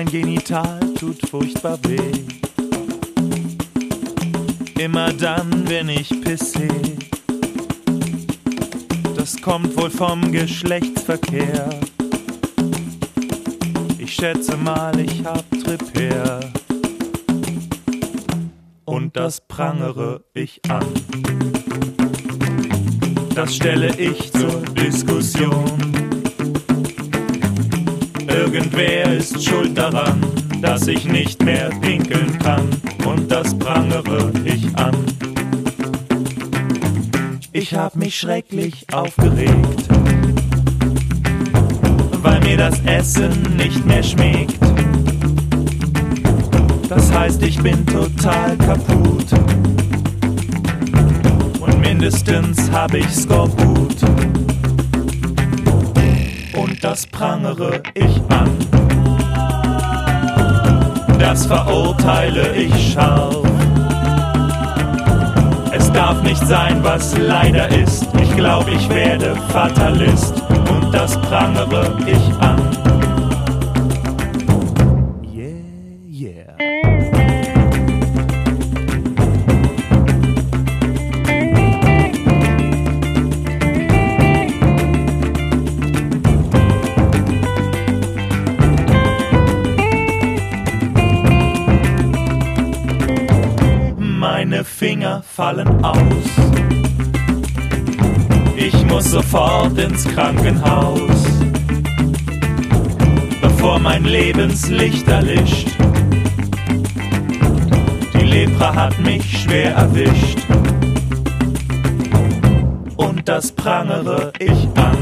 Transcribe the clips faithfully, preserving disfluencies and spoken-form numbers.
mein Genital tut furchtbar weh. Immer dann, wenn ich pisse. Das kommt wohl vom Geschlechtsverkehr. Ich schätze mal, ich hab Tripper. Und das prangere ich an. Das stelle ich zur Diskussion. Irgendwer ist schuld daran, dass ich nicht mehr pinkeln kann. Und das prangere ich an. Ich hab mich schrecklich aufgeregt, weil mir das Essen nicht mehr schmeckt. Das heißt, ich bin total kaputt. Und mindestens hab ich Skorbut. Und das prangere ich an. Das verurteile ich scharf. Es darf nicht sein, was leider ist. Ich glaub, ich werde Fatalist. Und das prangere ich an. Meine Finger fallen aus. Ich muss sofort ins Krankenhaus, bevor mein Lebenslicht erlischt. Die Lepra hat mich schwer erwischt. Und das prangere ich an.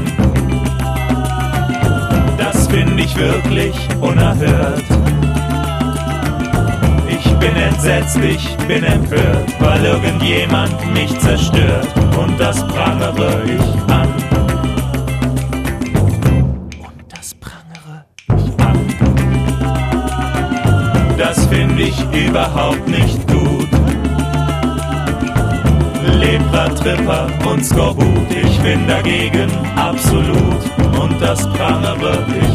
Das find ich wirklich unerhört. Ich bin entsetzt, ich bin empört, weil irgendjemand mich zerstört. Und das prangere ich an. Und das prangere ich an. Das find ich überhaupt nicht gut. Lepra, Tripper und Skorbut, ich bin dagegen absolut. Und das prangere ich